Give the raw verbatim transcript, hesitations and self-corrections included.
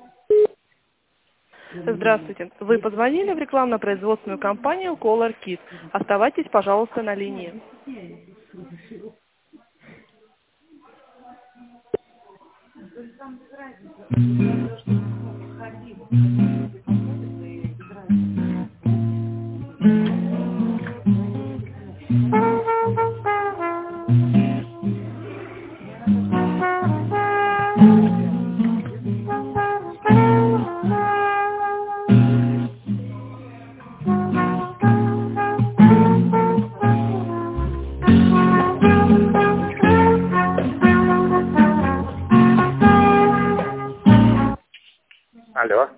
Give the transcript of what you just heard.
Здравствуйте. Вы позвонили в рекламно-производственную компанию Color Kit. Оставайтесь, пожалуйста, на линии. Алло.